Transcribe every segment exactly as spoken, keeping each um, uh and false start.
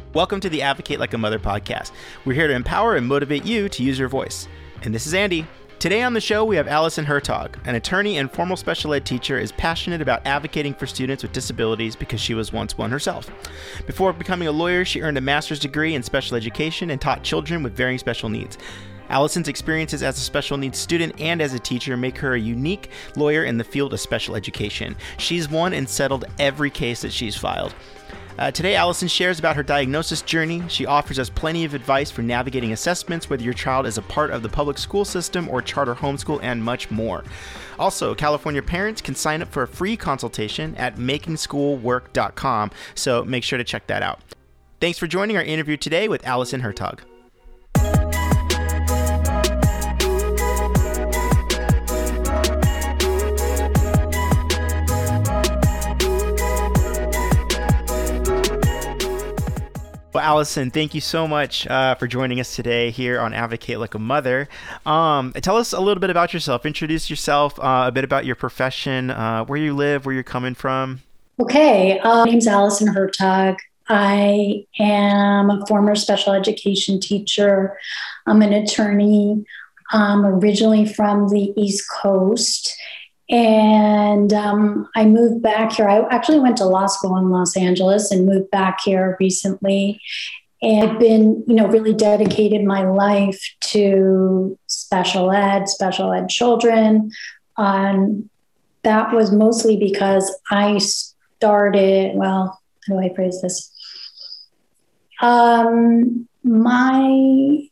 Welcome to the Advocate Like a Mother podcast. We're here to empower and motivate you to use your voice. And this is Andy. Today on the show, we have Allison Hertog, an attorney and former special ed teacher, is passionate about advocating for students with disabilities because she was once one herself. Before becoming a lawyer, she earned a master's degree in special education and taught children with varying special needs. Allison's experiences as a special needs student and as a teacher make her a unique lawyer in the field of special education. She's won and settled every case that she's filed. Uh, today, Allison shares about her diagnosis journey. She offers us plenty of advice for navigating assessments, whether your child is a part of the public school system or charter homeschool, and much more. Also, California parents can sign up for a free consultation at making school work dot com, so make sure to check that out. Thanks for joining our interview today with Allison Hertog. Well, Allison, thank you so much uh, for joining us today here on Advocate Like a Mother. Um, tell us a little bit about yourself. Introduce yourself, uh, a bit about your profession, uh, where you live, where you're coming from. Okay, uh, my name's Allison Hertog. I am a former special education teacher. I'm an attorney. I'm originally from the East Coast. And um, I moved back here. I actually went to law school in Los Angeles and moved back here recently. And I've been, you know, really dedicated my life to special ed, special ed children. Um, that was mostly because I started, well, how do I phrase this? Um, my,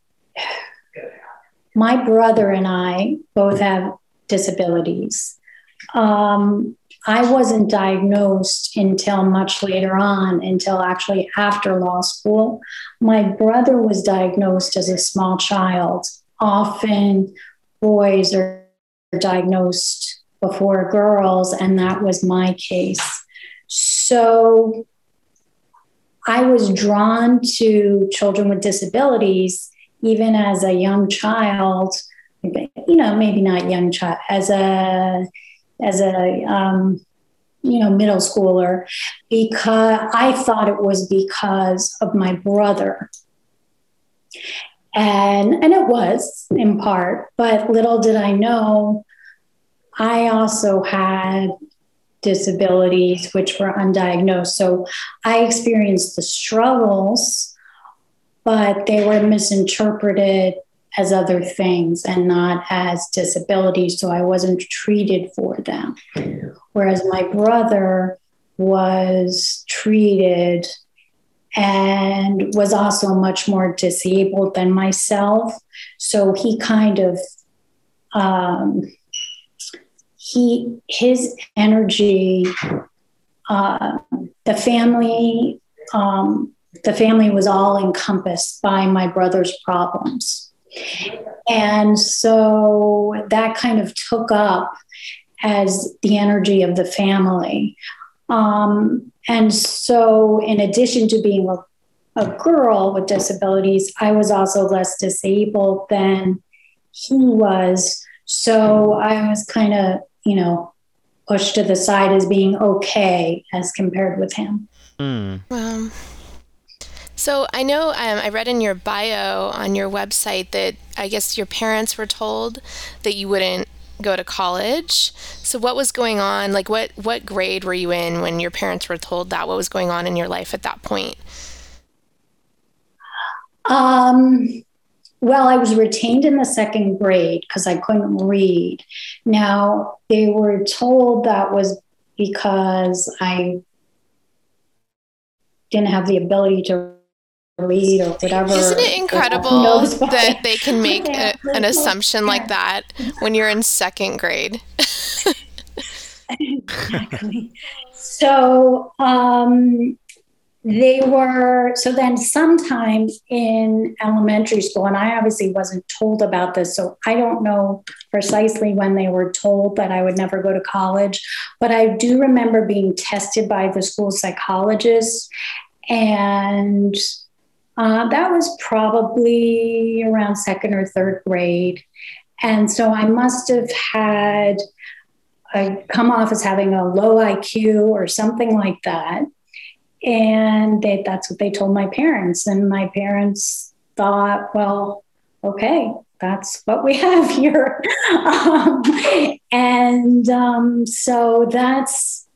my brother and I both have disabilities. Um, I wasn't diagnosed until much later on, until actually after law school. My brother was diagnosed as a small child. Often boys are diagnosed before girls, and that was my case. So I was drawn to children with disabilities, even as a young child, you know, maybe not young child, as a as a, um, you know, middle schooler, because I thought it was because of my brother. And, and it was in part, but little did I know, I also had disabilities which were undiagnosed. So I experienced the struggles, but they were misinterpreted as other things and not as disabilities, so I wasn't treated for them. Whereas my brother was treated and was also much more disabled than myself. So he kind of, um, he his energy, uh, the family, um, the family was all encompassed by my brother's problems. And so that kind of took up as the energy of the family. Um, and so in addition to being a, a girl with disabilities, I was also less disabled than he was. So I was kind of, you know, pushed to the side as being okay as compared with him. Mm. Well, so I know um, I read in your bio on your website that I guess your parents were told that you wouldn't go to college. So what was going on? Like what, what grade were you in when your parents were told that? What was going on in your life at that point? Um, well, I was retained in the second grade because I couldn't read. Now, they were told that was because I didn't have the ability to read or whatever. Isn't it incredible that they can make a, an assumption like that when you're in second grade? Exactly. So um, they were, so then sometime in elementary school, and I obviously wasn't told about this, so I don't know precisely when they were told that I would never go to college, but I do remember being tested by the school psychologist, and Uh, that was probably around second or third grade. And so I must have had I come off as having a low I Q or something like that. And they, that's what they told my parents. And my parents thought, well, okay, that's what we have here. um, and um, so that's,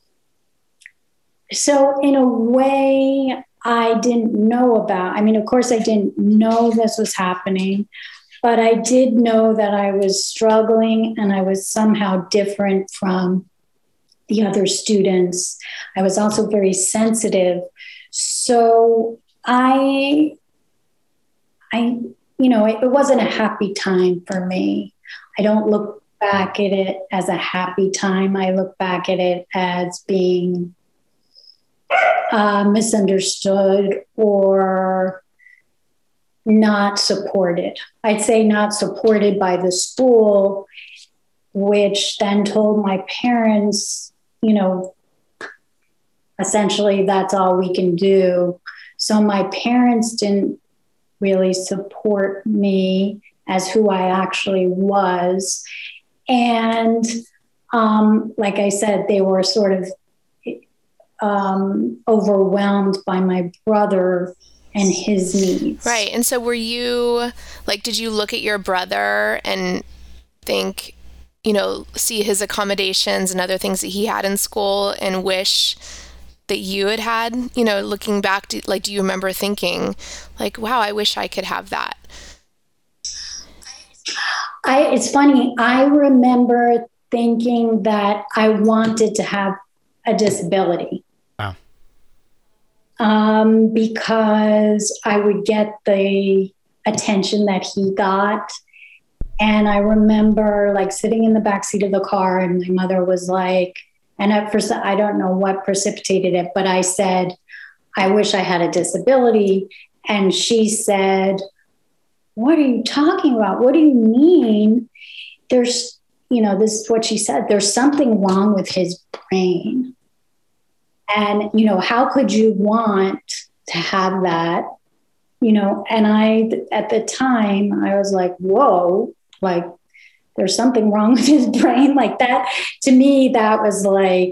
so in a way, I didn't know about, I mean, of course, I didn't know this was happening, but I did know that I was struggling and I was somehow different from the other students. I was also very sensitive. So I, I, you know, it, it wasn't a happy time for me. I don't look back at it as a happy time. I look back at it as being uh, misunderstood or not supported. I'd say not supported by the school, which then told my parents, you know, essentially that's all we can do. So my parents didn't really support me as who I actually was. And um, like I said, they were sort of um, overwhelmed by my brother and his needs. Right. And so were you, like, did you look at your brother and think, you know, see his accommodations and other things that he had in school and wish that you had had, you know, looking back, to, like, do you remember thinking, like, wow, I wish I could have that? I, it's funny. I remember thinking that I wanted to have a disability. Wow. Um, because I would get the attention that he got. And I remember like sitting in the backseat of the car and my mother was like, and at first I don't know what precipitated it, but I said, I wish I had a disability. And she said, what are you talking about? What do you mean? There's, you know, this is what she said. There's something wrong with his brain. And, you know, how could you want to have that? You know, and I, at the time, I was like, whoa, like there's something wrong with his brain. Like that, to me, that was like,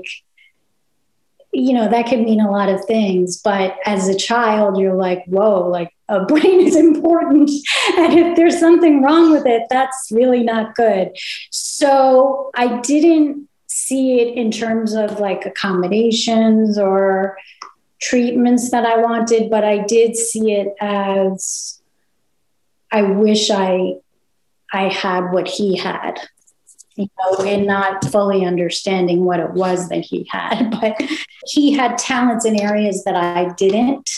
you know, that could mean a lot of things. But as a child, you're like, whoa, like a brain is important. And if there's something wrong with it, that's really not good. So I didn't see it in terms of like accommodations or treatments that I wanted, but I did see it as I wish I I had what he had, you know, and not fully understanding what it was that he had, but he had talents in areas that I didn't.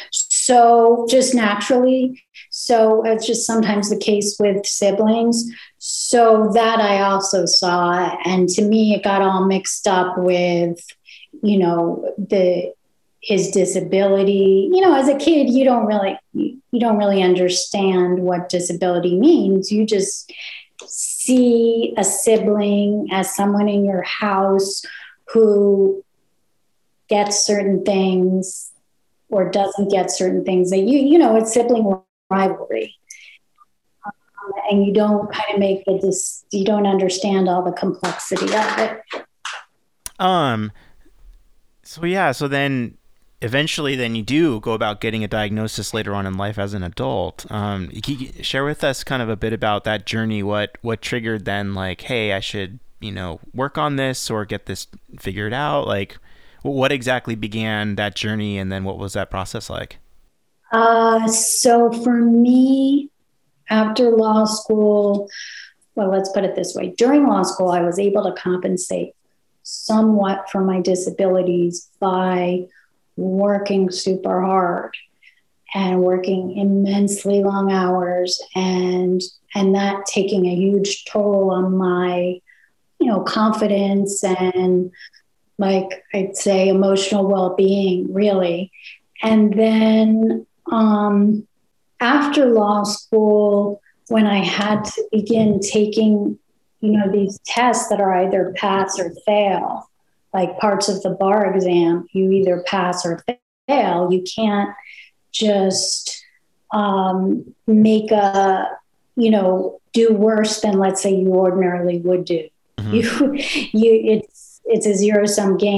So just naturally, so it's just sometimes the case with siblings. So that I also saw, and to me, it got all mixed up with, you know, the his disability. You know, as a kid, you don't really you, you don't really understand what disability means. You just see a sibling as someone in your house who gets certain things or doesn't get certain things that you, you know, it's sibling rivalry. Um, and you don't kind of make the, dis- you don't understand all the complexity of it. Um, so yeah, so then eventually then you do go about getting a diagnosis later on in life as an adult. Um, can you share with us kind of a bit about that journey? What, what triggered then like, hey, I should, you know, work on this or get this figured out? Like, what exactly began that journey, and then what was that process like? Uh, so for me, after law school, well, let's put it this way. During law school, I was able to compensate somewhat for my disabilities by working super hard and working immensely long hours, and and that taking a huge toll on my, you know, confidence and, like I'd say, emotional well-being, really. And then um, after law school, when I had to begin taking, you know, these tests that are either pass or fail, like parts of the bar exam, you either pass or fail. You can't just um, make a, you know, do worse than, let's say, you ordinarily would do. Mm-hmm. You, you, it's, it's a zero-sum game.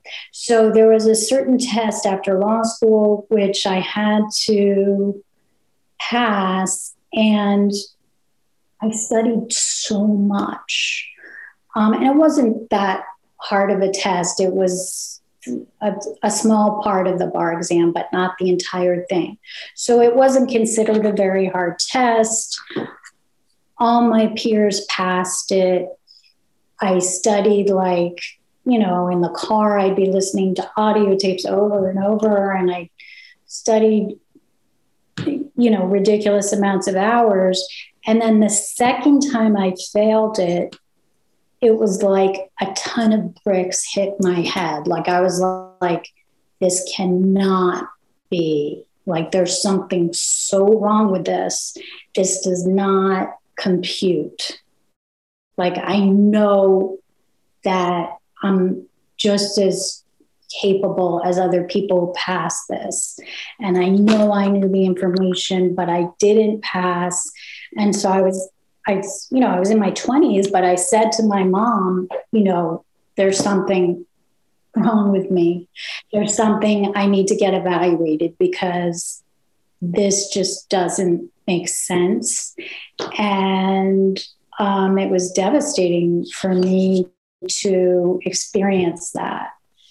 So there was a certain test after law school, which I had to pass, and I studied so much. Um, and it wasn't that hard of a test. It was a, a small part of the bar exam, but not the entire thing. So it wasn't considered a very hard test. All my peers passed it. I studied like, you know, in the car, I'd be listening to audio tapes over and over, and I studied, you know, ridiculous amounts of hours. And then the second time I failed it, it was like a ton of bricks hit my head. Like I was like, this cannot be. Like there's something so wrong with this. This does not compute. Like I know that I'm just as capable as other people pass this. And I know I knew the information, but I didn't pass. And so I was, I, you know, I was in my twenties, but I said to my mom, you know, there's something wrong with me. There's something I need to get evaluated because this just doesn't make sense. And um, it was devastating for me to experience that.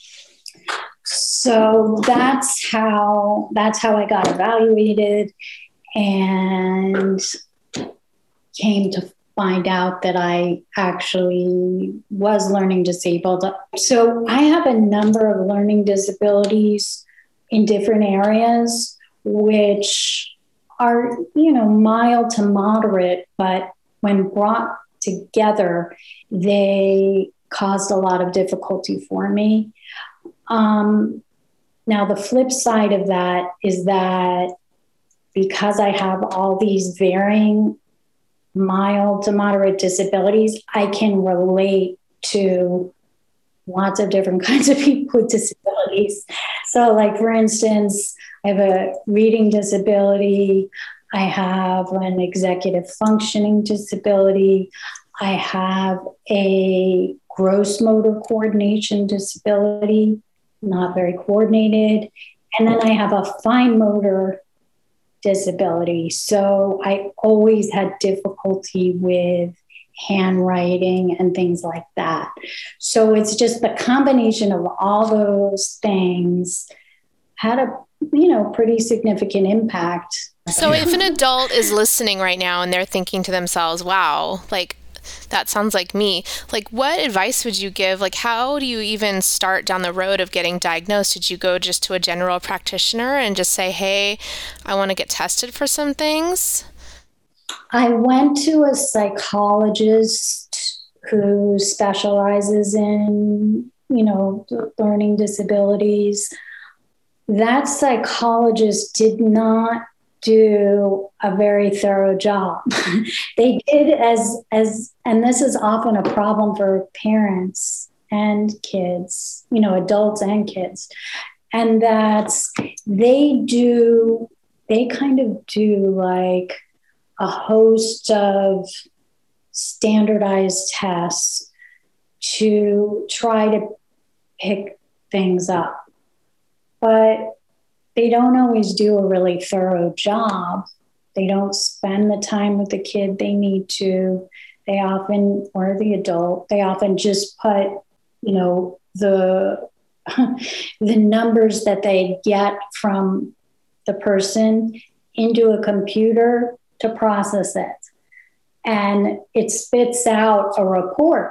So that's how that's how I got evaluated and came to find out that I actually was learning disabled. So I have a number of learning disabilities in different areas, which are, you know, mild to moderate, but when brought together, they caused a lot of difficulty for me. Um, now, the flip side of that is that because I have all these varying mild to moderate disabilities, I can relate to lots of different kinds of people with disabilities. So like, for instance, I have a reading disability. I have an executive functioning disability. I have a gross motor coordination disability, not very coordinated. And then I have a fine motor disability. So I always had difficulty with handwriting and things like that. So it's just the combination of all those things had a, you know, pretty significant impact. So if an adult is listening right now and they're thinking to themselves, wow, like that sounds like me, like what advice would you give? Like how do you even start down the road of getting diagnosed? Did you go just to a general practitioner and just say, hey, I want to get tested for some things? I went to a psychologist who specializes in, you know, learning disabilities. That psychologist did not do a very thorough job. They did as, as, and this is often a problem for parents and kids, you know, adults and kids. And that's, they do, they kind of do like a host of standardized tests to try to pick things up. But they don't always do a really thorough job. They don't spend the time with the kid they need to. They often, or the adult, they often just put, you know, the the numbers that they get from the person into a computer to process it. And it spits out a report.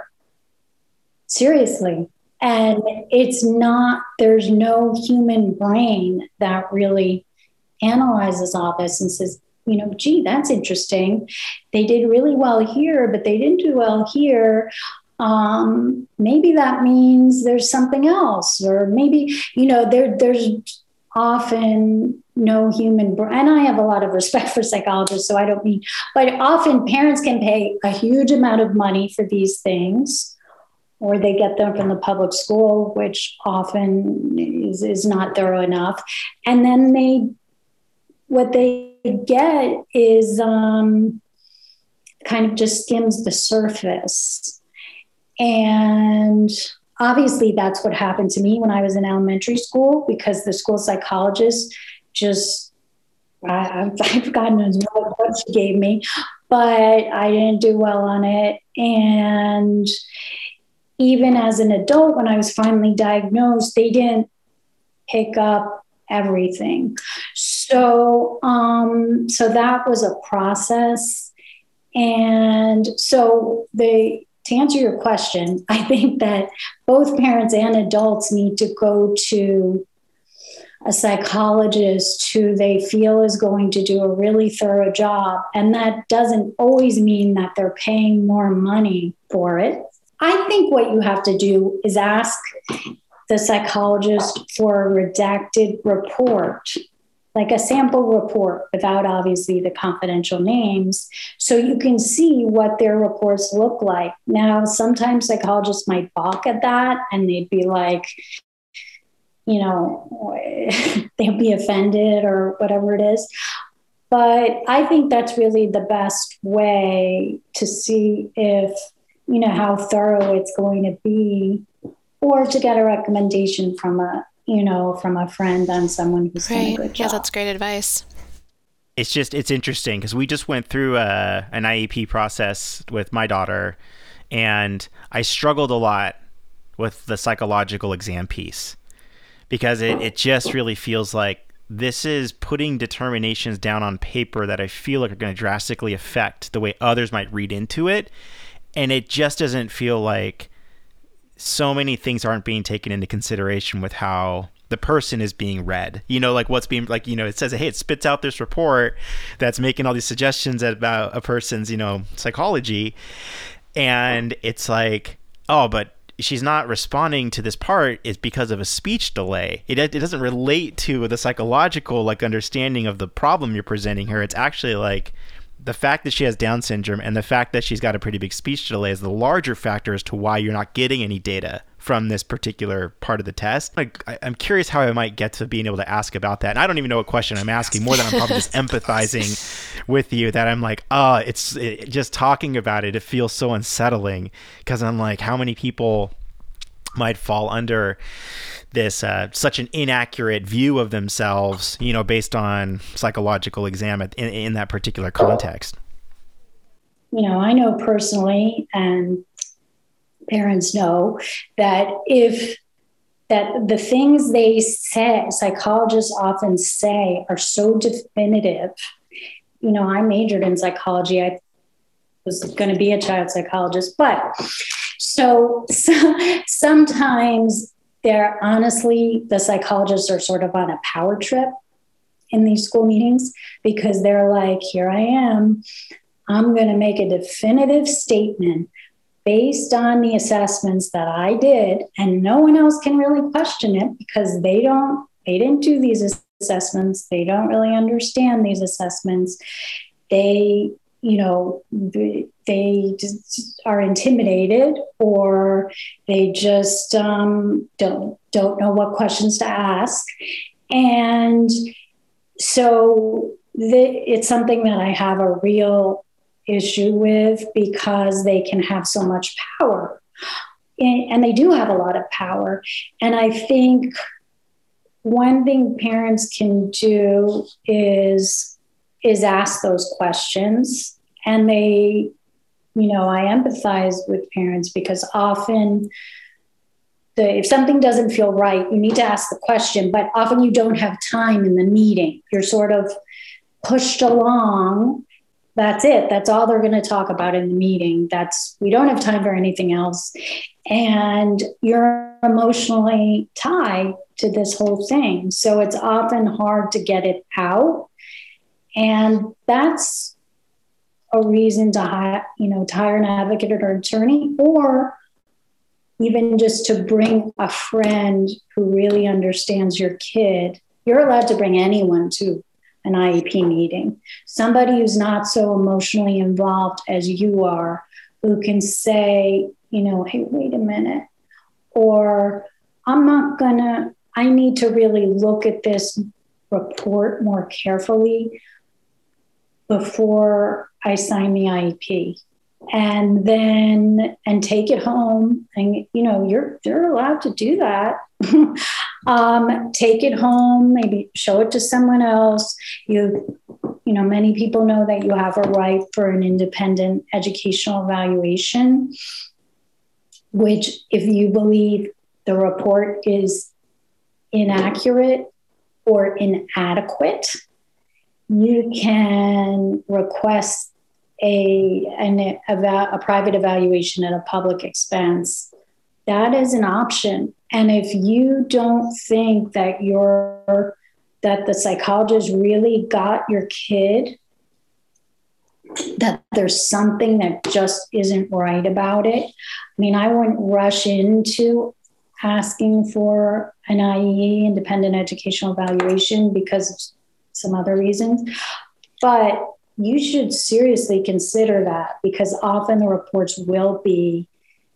Seriously. And it's not, there's no human brain that really analyzes all this and says, you know, gee, that's interesting. They did really well here, but they didn't do well here. Um, maybe that means there's something else, or maybe, you know, there, there's often no human brain. And I have a lot of respect for psychologists, so I don't mean, but often parents can pay a huge amount of money for these things, or they get them from the public school, which often is, is not thorough enough. And then they, what they get is um, kind of just skims the surface. And obviously that's what happened to me when I was in elementary school, because the school psychologist just, I, I've forgotten what she gave me, but I didn't do well on it. And even as an adult, when I was finally diagnosed, they didn't pick up everything. So, um, so that was a process. And so they, to answer your question, I think that both parents and adults need to go to a psychologist who they feel is going to do a really thorough job. And that doesn't always mean that they're paying more money for it. I think what you have to do is ask the psychologist for a redacted report, like a sample report without obviously the confidential names, so you can see what their reports look like. Now, sometimes psychologists might balk at that and they'd be like, you know, they'd be offended or whatever it is. But I think that's really the best way to see if, you know, how thorough it's going to be, or to get a recommendation from a, you know, from a friend on someone who's right. done a good job. Yeah, that's great advice. It's just, it's interesting because we just went through a, an I E P process with my daughter, and I struggled a lot with the psychological exam piece, because it, it just really feels like this is putting determinations down on paper that I feel like are going to drastically affect the way others might read into it. And it just doesn't feel like so many things aren't being taken into consideration with how the person is being read. You know, like what's being, like, you know, it says, hey, it spits out this report that's making all these suggestions about a person's, you know, psychology. And it's like, oh, but she's not responding to this part is because of a speech delay. It, it doesn't relate to the psychological, like, understanding of the problem you're presenting her. It's actually like the fact that she has Down syndrome and the fact that she's got a pretty big speech delay is the larger factor as to why you're not getting any data from this particular part of the test. Like, I, I'm curious how I might get to being able to ask about that. And I don't even know what question I'm asking, more than I'm probably just empathizing with you, that I'm like, oh, it's it, just talking about it, it feels so unsettling, because I'm like, how many people might fall under this uh, such an inaccurate view of themselves, you know, based on psychological exam in, in that particular context. You know, I know personally, and parents know, that if that the things they say, psychologists often say, are so definitive. You know, I majored in psychology. I was going to be a child psychologist, but so, so sometimes they're honestly, the psychologists are sort of on a power trip in these school meetings, because they're like, here I am, I'm going to make a definitive statement based on the assessments that I did, and no one else can really question it, because they don't, they didn't do these assessments. They don't really understand these assessments. They, you know, they, they just are intimidated, or they just um, don't don't know what questions to ask. And so the, it's something that I have a real issue with, because they can have so much power. And, and they do have a lot of power. And I think one thing parents can do is is ask those questions. And they, you know, I empathize with parents, because often the, if something doesn't feel right, you need to ask the question, but often you don't have time in the meeting. You're sort of pushed along. That's it. That's all they're going to talk about in the meeting. That's, we don't have time for anything else. And you're emotionally tied to this whole thing. So it's often hard to get it out. And that's a reason to hire, you know, to hire an advocate or an attorney, or even just to bring a friend who really understands your kid. You're allowed to bring anyone to an I E P meeting, somebody who's not so emotionally involved as you are, who can say, you know, hey, wait a minute, or I'm not gonna, I need to really look at this report more carefully before I sign the I E P. and then and take it home. And you know, you're you're allowed to do that. um, take it home, maybe show it to someone else. You you know, many people know that you have a right for an independent educational evaluation, which if you believe the report is inaccurate or inadequate, you can request a, an, a, a private evaluation at a public expense. That is an option. And if you don't think that you're, that the psychologist really got your kid, that there's something that just isn't right about it. I mean, I wouldn't rush into asking for an I E E, independent educational evaluation, because of some other reasons. But you should seriously consider that, because often the reports will be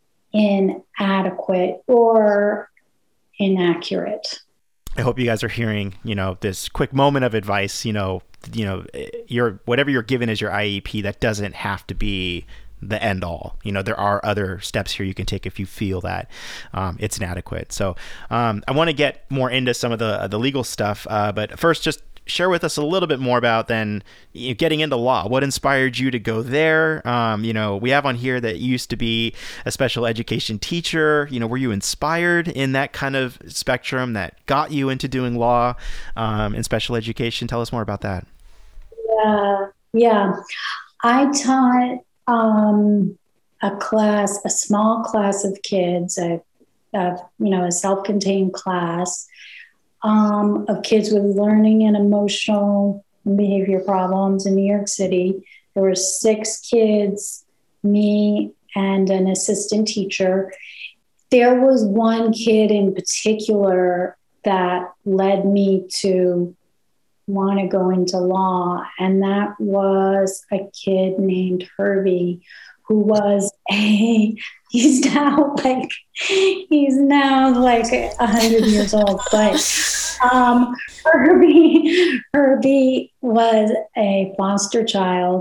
inadequate or inaccurate. I hope you guys are hearing, you know, this quick moment of advice. You know, you know, your whatever you're given as your I E P, that doesn't have to be the end all. You know, there are other steps here you can take if you feel that um, it's inadequate. So um, I want to get more into some of the the legal stuff, uh, but first, just share with us a little bit more about then you know, getting into law. What inspired you to go there? Um, you know, we have on here that you used to be a special education teacher. You know, were you inspired in that kind of spectrum that got you into doing law um, in special education? Tell us more about that. Yeah, yeah. I taught um, a class, a small class of kids, a, a you know, a self-contained class Um, of kids with learning and emotional and behavior problems in New York City. There were six kids, me and an assistant teacher. There was one kid in particular that led me to want to go into law, and that was a kid named Herbie, who was a, he's now like, he's now like a hundred years old, but um, Herbie, Herbie was a foster child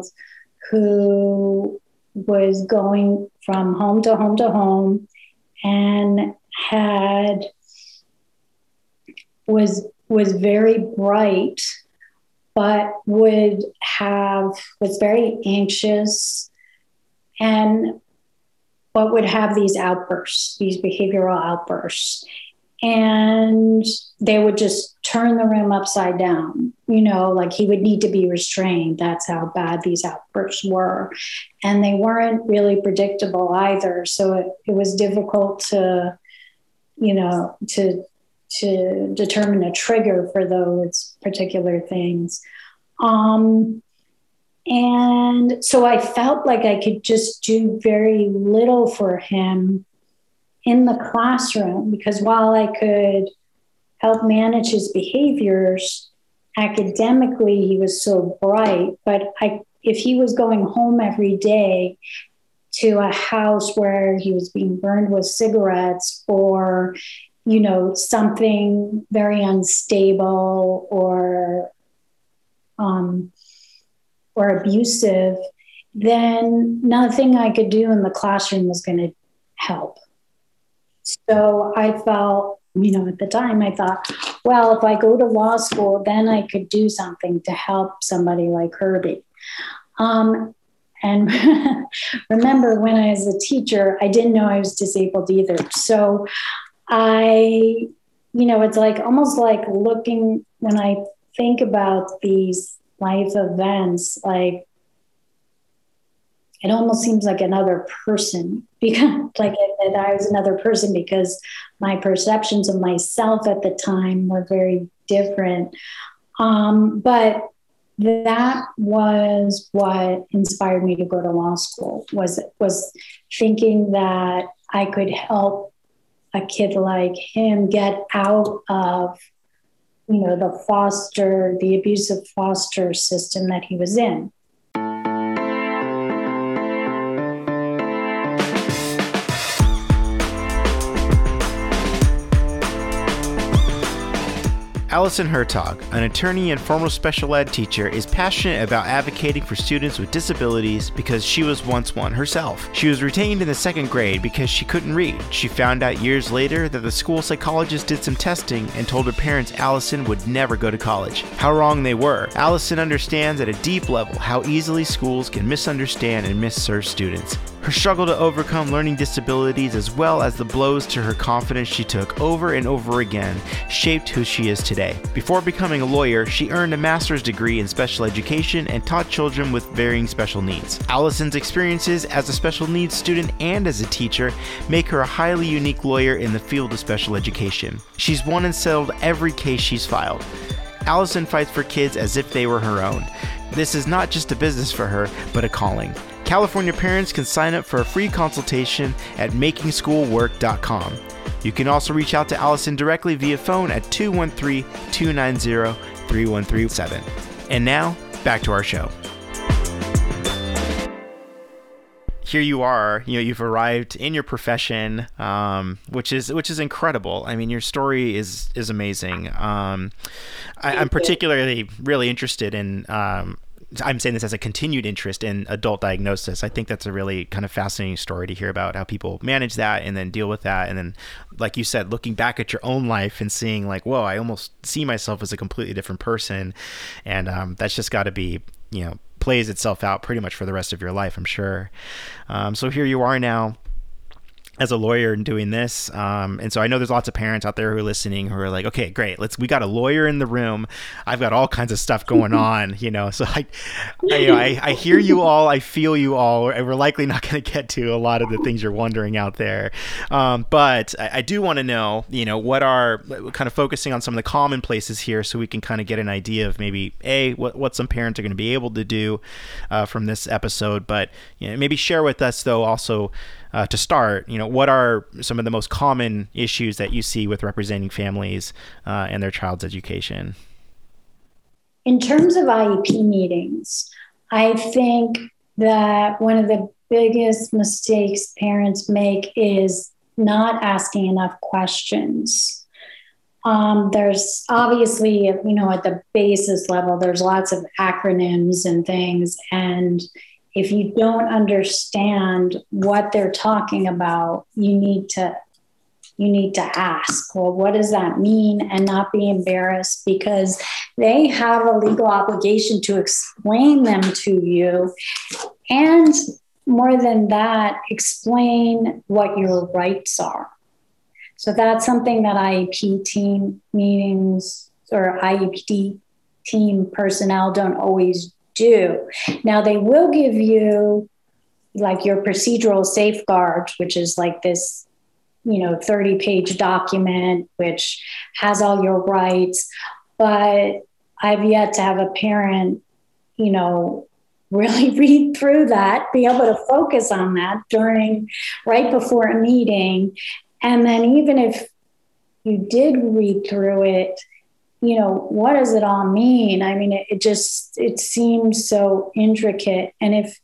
who was going from home to home to home and had, was, was very bright, but would have, was very anxious, and but would have these outbursts, these behavioral outbursts. And they would just turn the room upside down. You know, like he would need to be restrained. That's how bad these outbursts were. And they weren't really predictable either. So it, it was difficult to, you know, to, to determine a trigger for those particular things. Um, And so I felt like I could just do very little for him in the classroom, because while I could help manage his behaviors, academically he was so bright. But I, if he was going home every day to a house where he was being burned with cigarettes, or, you know, something very unstable or um or abusive, then nothing I could do in the classroom was going to help. So I felt, you know, at the time I thought, well, if I go to law school, then I could do something to help somebody like Herbie. Um, and remember, when I was a teacher, I didn't know I was disabled either. So I, you know, it's like almost like looking, when I think about these life events, like it almost seems like another person, because like that I was another person, because my perceptions of myself at the time were very different. Um, but that was what inspired me to go to law school, was was thinking that I could help a kid like him get out of, you know, the foster, the abusive foster system that he was in. Allison Hertog, an attorney and former special ed teacher, is passionate about advocating for students with disabilities because she was once one herself. She was retained in the second grade because she couldn't read. She found out years later that the school psychologist did some testing and told her parents Allison would never go to college. How wrong they were. Allison understands at a deep level how easily schools can misunderstand and misserve students. Her struggle to overcome learning disabilities, as well as the blows to her confidence she took over and over again, shaped who she is today. Before becoming a lawyer, she earned a master's degree in special education and taught children with varying special needs. Allison's experiences as a special needs student and as a teacher make her a highly unique lawyer in the field of special education. She's won and settled every case she's filed. Allison fights for kids as if they were her own. This is not just a business for her, but a calling. California parents can sign up for a free consultation at making school work dot com. You can also reach out to Allison directly via phone at two one three, two nine zero, three one three seven. And now, back to our show. Here you are, you know, you've arrived in your profession, um, which is which is incredible. I mean, your story is is amazing. Um, I, I'm particularly really interested in. Um, I'm saying this as a continued interest in adult diagnosis. I think that's a really kind of fascinating story to hear about how people manage that and then deal with that. And then, like you said, looking back at your own life and seeing like, whoa, I almost see myself as a completely different person. And um, that's just got to be, you know, plays itself out pretty much for the rest of your life, I'm sure. Um, so here you are now as a lawyer and doing this. Um, and so I know there's lots of parents out there who are listening who are like, okay, great. Let's, we got a lawyer in the room. I've got all kinds of stuff going on, you know? So I, I, you know, I, I hear you all, I feel you all, and we're likely not going to get to a lot of the things you're wondering out there. Um, but I, I do want to know, you know, what are kind of focusing on some of the common places here so we can kind of get an idea of maybe A, what, what some parents are going to be able to do uh, from this episode, but you know, maybe share with us though also, Uh, to start, you know, what are some of the most common issues that you see with representing families uh, and their child's education? In terms of I E P meetings, I think that one of the biggest mistakes parents make is not asking enough questions. Um, there's obviously, you know, at the basis level, there's lots of acronyms and things, and if you don't understand what they're talking about, you need to you need to ask, well, what does that mean? And not be embarrassed, because they have a legal obligation to explain them to you. And more than that, explain what your rights are. So that's something that I E P team meetings or I E P team personnel don't always do. Now, they will give you like your procedural safeguards, which is like this, you know, thirty page document, which has all your rights. But I've yet to have a parent, you know, really read through that, be able to focus on that during, right before a meeting. And then even if you did read through it, you know, what does it all mean? I mean, it, it just, it seems so intricate. And if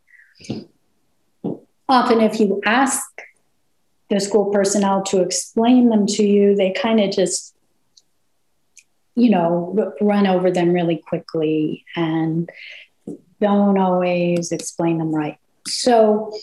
often if you ask the school personnel to explain them to you, they kind of just, you know, r- run over them really quickly and don't always explain them right. So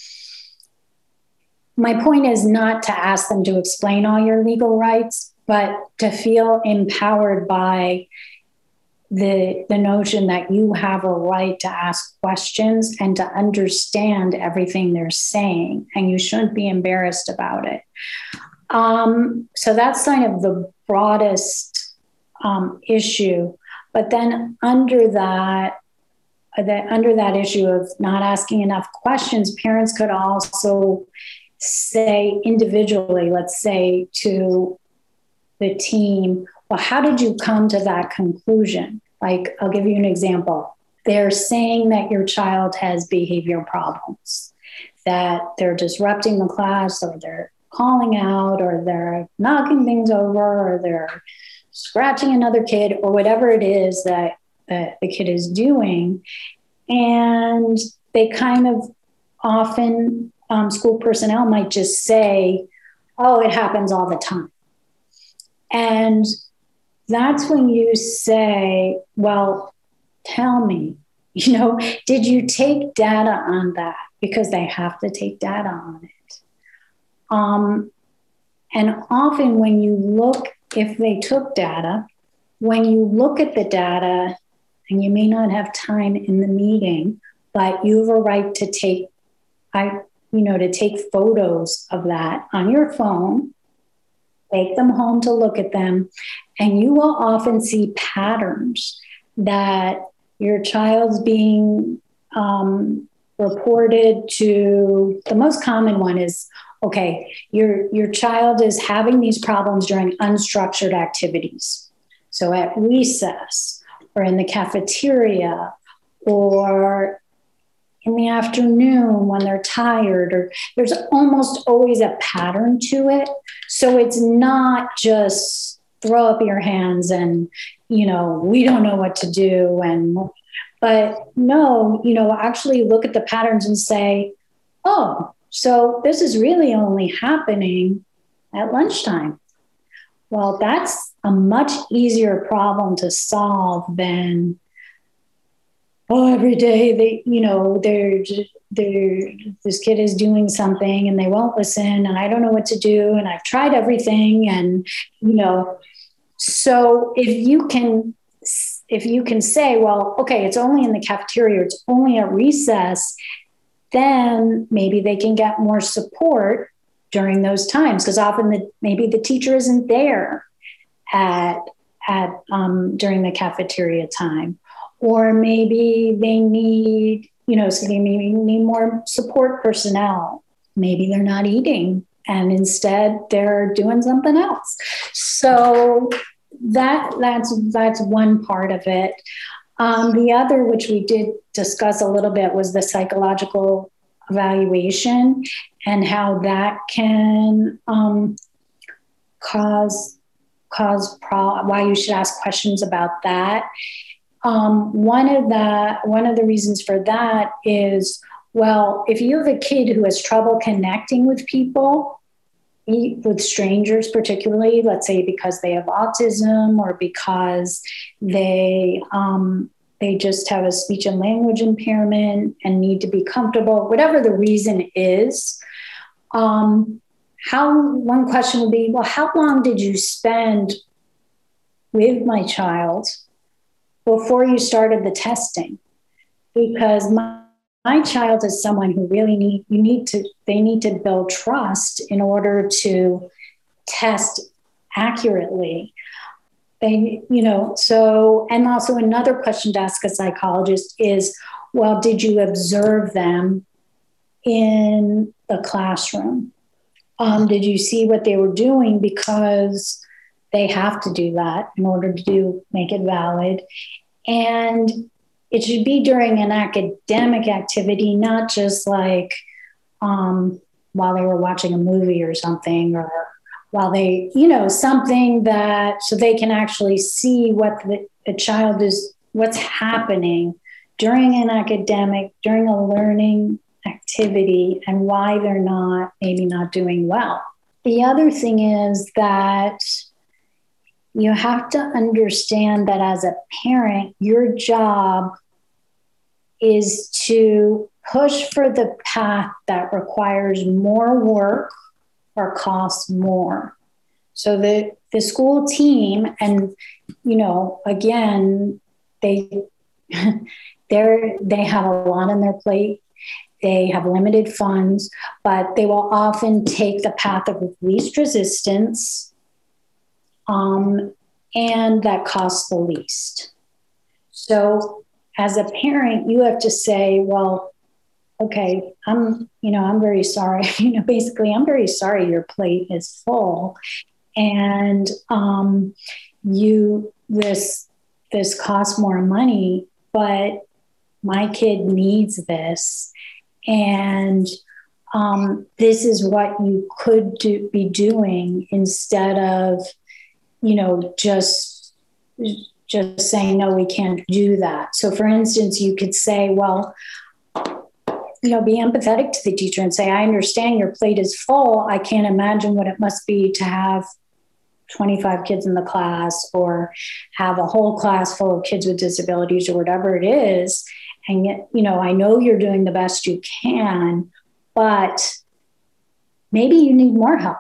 my point is not to ask them to explain all your legal rights, but to feel empowered by the, the notion that you have a right to ask questions and to understand everything they're saying, and you shouldn't be embarrassed about it. Um, so that's kind of the broadest um, issue. But then under that, the, under that issue of not asking enough questions, parents could also say individually, let's say to the team, well, how did you come to that conclusion? Like, I'll give you an example. They're saying that your child has behavior problems, that they're disrupting the class, or they're calling out, or they're knocking things over, or they're scratching another kid, or whatever it is that uh, the kid is doing. And they kind of often, um, school personnel might just say, oh, it happens all the time. And that's when you say, well, tell me, you know, did you take data on that? Because they have to take data on it. Um, and often when you look, if they took data, when you look at the data, and you may not have time in the meeting, but you have a right to take, I, you know, to take photos of that on your phone, take them home to look at them, and you will often see patterns that your child's being um, reported to. The most common one is, okay, your, your child is having these problems during unstructured activities. So at recess or in the cafeteria or in the afternoon when they're tired, or there's almost always a pattern to it. So it's not just throw up your hands and, you know, we don't know what to do. And, but no, you know, actually look at the patterns and say, oh, so this is really only happening at lunchtime. Well, that's a much easier problem to solve than, oh, every day they, you know, they're, they're, this kid is doing something and they won't listen and I don't know what to do and I've tried everything and, you know, so if you can, if you can say, well, okay, it's only in the cafeteria, it's only at recess, then maybe they can get more support during those times, because often the, maybe the teacher isn't there at, at um, during the cafeteria time. Or maybe they need, you know, so they maybe need more support personnel. Maybe they're not eating and instead they're doing something else. So that that's that's one part of it. Um, the other, which we did discuss a little bit, was the psychological evaluation and how that can um, cause cause pro- why you should ask questions about that. Um, one of the one of the reasons for that is, well, if you have a kid who has trouble connecting with people, with strangers particularly, let's say because they have autism or because they um, they just have a speech and language impairment and need to be comfortable, whatever the reason is, um, how one question would be, well, how long did you spend with my child before you started the testing? Because my, my child is someone who really need, you need to, they need to build trust in order to test accurately. They, you know, so, and also another question to ask a psychologist is, well, did you observe them in the classroom? Um, did you see what they were doing? Because they have to do that in order to do, make it valid. And it should be during an academic activity, not just like um, while they were watching a movie or something, or while they, you know, something that, so they can actually see what the, the child is, what's happening during an academic, during a learning activity, and why they're not, maybe not doing well. The other thing is that you have to understand that as a parent, your job is to push for the path that requires more work or costs more. So the, the school team, and, you know, again, they, they're, they have a lot on their plate. They have limited funds, but they will often take the path of least resistance, um, and that costs the least. So as a parent, you have to say, well, okay, I'm, you know, I'm very sorry. You know, basically, I'm very sorry your plate is full, and um, you this this costs more money, but my kid needs this, and um, this is what you could do, be doing instead of, you know, just just saying, no, we can't do that. So for instance, you could say, well, you know, be empathetic to the teacher and say, I understand your plate is full. I can't imagine what it must be to have twenty-five kids in the class or have a whole class full of kids with disabilities or whatever it is. And, yet, you know, I know you're doing the best you can, but maybe you need more help.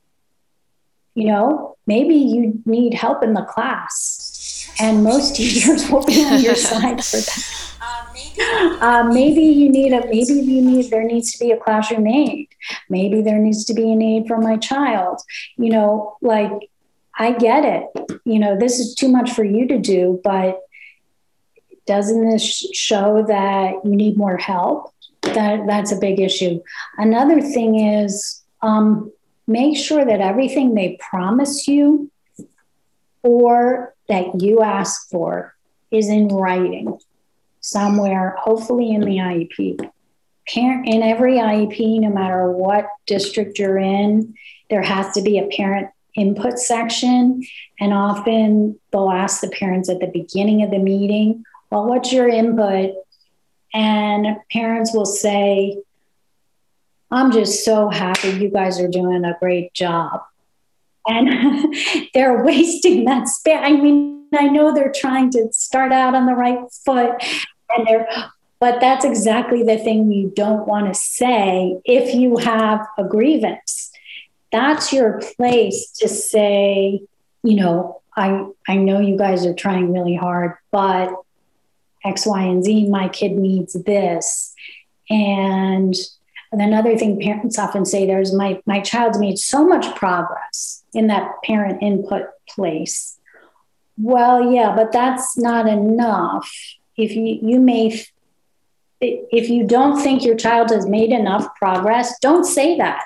You know, maybe you need help in the class, and most teachers will be on your side for that. Uh, maybe. Uh, maybe you need a, maybe you need, there needs to be a classroom aide. Maybe there needs to be an aide for my child. You know, like, I get it. You know, this is too much for you to do, but doesn't this show that you need more help? That that's a big issue. Another thing is, um, make sure that everything they promise you or that you ask for is in writing somewhere, hopefully in the I E P. Parent, in every I E P, no matter what district you're in, there has to be a parent input section. And often they'll ask the parents at the beginning of the meeting, well, what's your input? And parents will say, I'm just so happy you guys are doing a great job. And they're wasting that space. I mean, I know they're trying to start out on the right foot, and they're, but that's exactly the thing you don't want to say if you have a grievance. That's your place to say, you know, I, I know you guys are trying really hard, but X, Y, and Z, my kid needs this. And And another thing parents often say, there's my, my child's made so much progress in that parent input place. Well, yeah, but that's not enough. If you, you may, if you don't think your child has made enough progress, don't say that.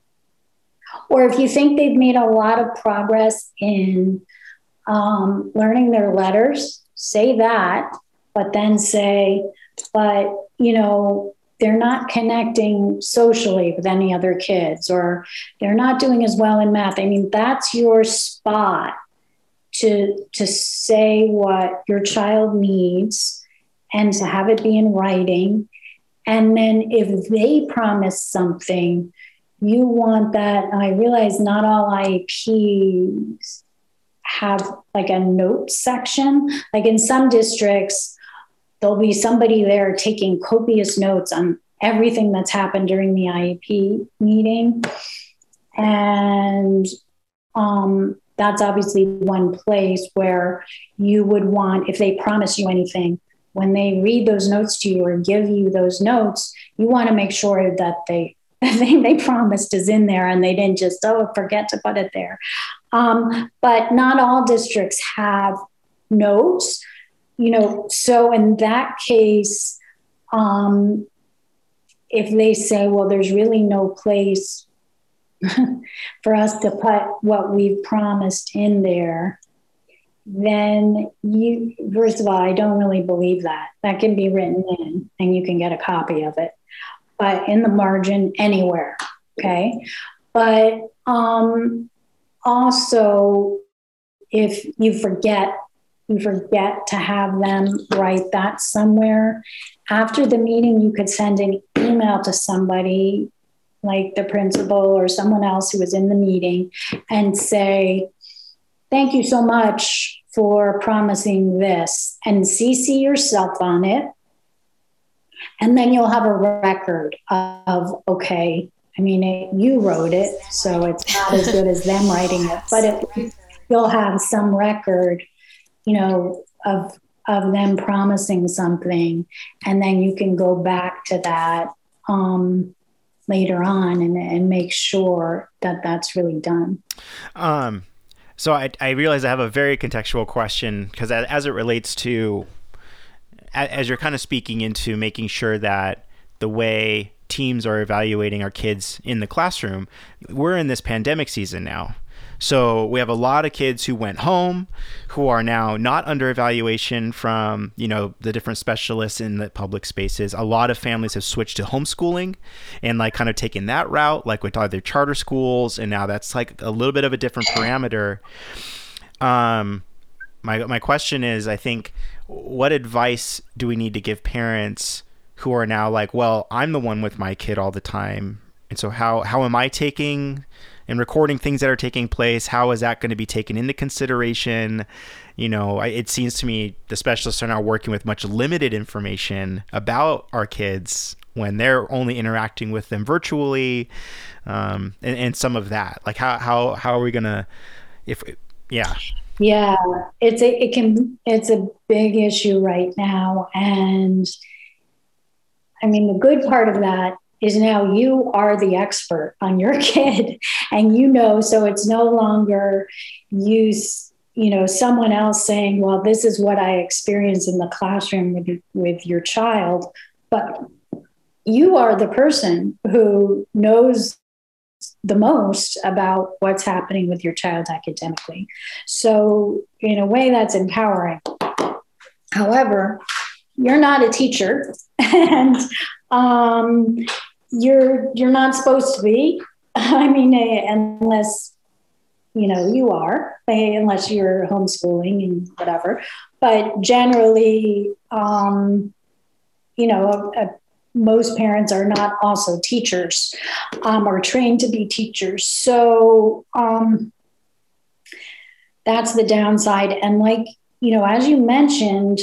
Or if you think they've made a lot of progress in um, learning their letters, say that, but then say, but, you know, they're not connecting socially with any other kids, or they're not doing as well in math. I mean, that's your spot to, to say what your child needs and to have it be in writing. And then if they promise something, you want that. And I realize not all I E Ps have like a note section. Like in some districts, there'll be somebody there taking copious notes on everything that's happened during the I E P meeting. And um, that's obviously one place where you would want, if they promise you anything, when they read those notes to you or give you those notes, you want to make sure that they, the thing they promised is in there and they didn't just, oh, forget to put it there. Um, but not all districts have notes. You know, so in that case, um, if they say, well, there's really no place for us to put what we've promised in there, then you, first of all, I don't really believe that. That can be written in and you can get a copy of it, but in the margin anywhere, okay? But um, also, if you forget You forget to have them write that somewhere. After the meeting, you could send an email to somebody like the principal or someone else who was in the meeting and say, thank you so much for promising this, and C C yourself on it. And then you'll have a record of, okay, I mean, it, you wrote it, so it's not as good as them writing it, but it, you'll have some record, you know, of of them promising something, and then you can go back to that um, later on and, and make sure that that's really done. Um, so I, I realize I have a very contextual question, because as, as it relates to, as you're kind of speaking into making sure that the way teams are evaluating our kids in the classroom, we're in this pandemic season now. So we have a lot of kids who went home, who are now not under evaluation from, you know, the different specialists in the public spaces. A lot of families have switched to homeschooling and like kind of taken that route, like with either charter schools. And now that's like a little bit of a different parameter. Um, my, my question is, I think, what advice do we need to give parents who are now like, well, I'm the one with my kid all the time. And so how, how am I taking and recording things that are taking place, how is that going to be taken into consideration? You know, it seems to me the specialists are now working with much limited information about our kids when they're only interacting with them virtually, um, and, and some of that. Like how how how are we gonna, if yeah. Yeah, it's a it can it's a big issue right now, and I mean the good part of that is now you are the expert on your kid, and you know, so it's no longer you. you know, someone else saying, well, this is what I experienced in the classroom with, with your child, but you are the person who knows the most about what's happening with your child academically. So in a way that's empowering. However, you're not a teacher and um, you're, you're not supposed to be. I mean, unless you know, you are, unless you're homeschooling and whatever. But generally, um, you know, uh, most parents are not also teachers um, or trained to be teachers. So um, that's the downside. And like, you know, as you mentioned,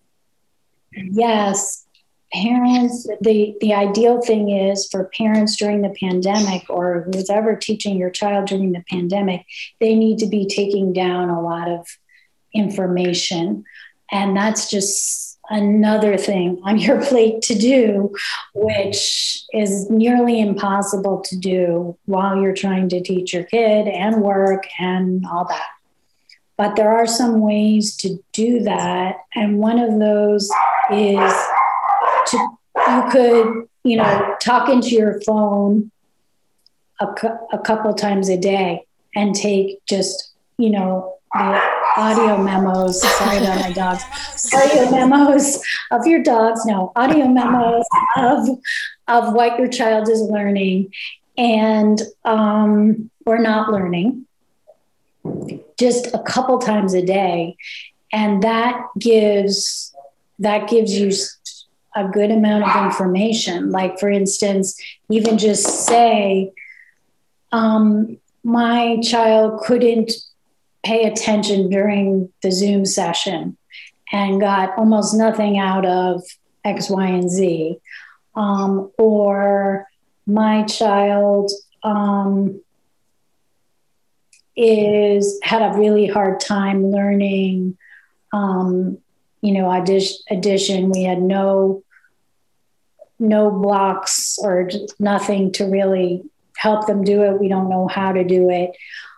yes, parents, the, the ideal thing is for parents during the pandemic or who's ever teaching your child during the pandemic, they need to be taking down a lot of information. And that's just another thing on your plate to do, which is nearly impossible to do while you're trying to teach your kid and work and all that. But there are some ways to do that. And one of those is to, you could, you know, talk into your phone a, cu- a couple times a day and take just, you know, the audio memos, sorry about my dogs, audio memos of your dogs, no, audio memos of, of what your child is learning and, um, or not learning, just a couple times a day. And that gives, that gives you a good amount of information. Like, for instance, even just say, um, my child couldn't pay attention during the Zoom session and got almost nothing out of X, Y, and Z. Um, or my child um, is had a really hard time learning, um, you know, addition, addition. We had no no blocks or nothing to really help them do it. We don't know how to do it.